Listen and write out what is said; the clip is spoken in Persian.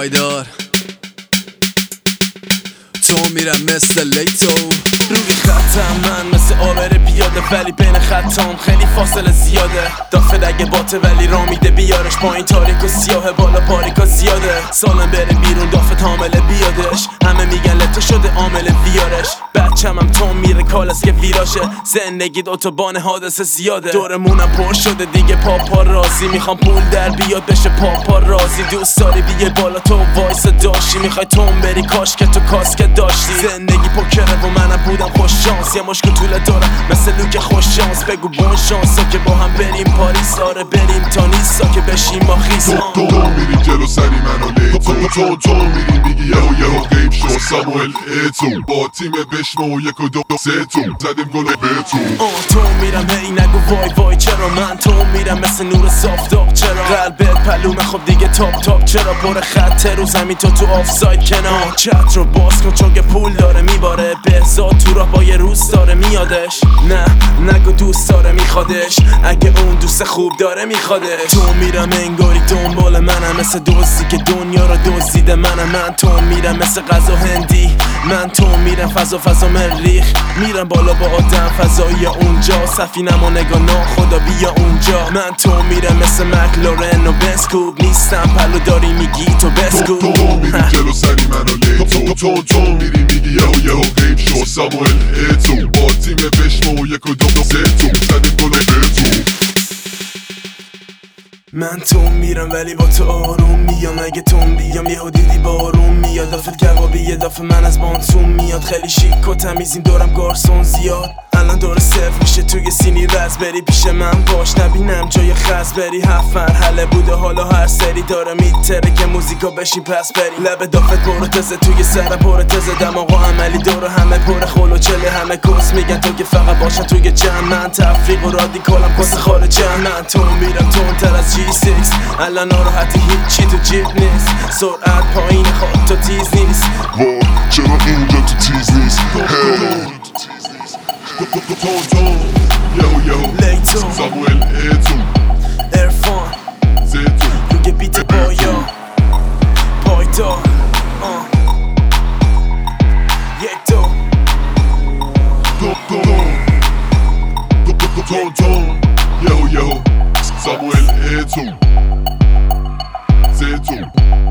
پایدار تو میرم مثل لیتو روی خطم من مثل آبر پیاده ولی بین خطام خیلی فاصله زیاده دافت اگه باته ولی را میده بیارش پایین تاریک و سیاه بالا پاریکا زیاده سالم بره بیرون دافت حامله بیادش همه میگن لته شده عامل ویارش بچه‌م تو میره کالس که ویراشه زندگی اتوبان حادثه زیاده دورمونم پر شده دیگه پاپا راضی میخوام پول در بیاد بشه پاپا راضی دوست داری بیه بالا تو وایس داشتی میخوای تون بری کاش که تو کاسکت داشتی زندگی پوکره و منم بودم خوش شانس یه مشکل طوله دارم مثل لوک خوش شانس بگو بون شانسا که با هم بریم پاریس آره بریم تا نیستا که بشیم ما خیس تو میری جلو سری منو لیتو تو میری میگی یهو غیب شو ساموئل ایتو با تیم بشمو یک و دو سه تو زدیم گل بهتون تو میرم هی نگو وای وای چرا من تو میرم مثل نور صافتاب چرا قلبت پلومه خب دیگه تاپ چرا پر خطه رو زمین تو آفساید کنار چت رو باز کن چون که پول داره میباره بهزاد تو راه با یه روز داره میادش نه نگو دوست داره میخوادش اگه اون دوست خوب داره میخوادش تو میرم انگاری دنبال منم مثل دوستی که دنیا رو دزدیده من تو میرم مثل غذا هندی من تو میرم فضا مریخ میرم بالا با آدم فضایی اونجا سفینم و نگاه ناخدا بیا اونجا من تو میرم مثل مکلارن و بسکوب نیستم پلو داری میگی تو بسکوب تو میری جلو سری منو لیتو تو میری میگی یهو غیب شو ساموئل ایتو با تیم بشمو یک و دو سه تو زدیم گل بهتون من تو میرم ولی با تو آروم میام اگه تون بیام یهو دیدی بارون میاد دافت کبابی یه دافه من از بانسون میاد خیلی شیک و تمیزیم دورم گارسون زیاد الان دور سرو میشه توی سینی رز بری پیش من باش نبینم جای خز بری 7 مرحله بوده حالا هر سری داره میتره که موزیکا بشین پس بری لب دافت پر تزه توی سرم پر تزه دماغ و عملی دور همه پر خول و چله همه کس میگن تو که فقط باشن توی جمع من تفریق و رادیکالم کس خارجم من تو میرم تون تر از G6 الان ناراحتی هیچی تو جیب نیست سرعت پایین خود تو تیز نیست وای چرا اینجا تو تیز نیست یهو لیتو ساموئل ایتو ارفان زیتو روی بیت بایا پایدار یک دو یهو ساموئل ایتو زیتو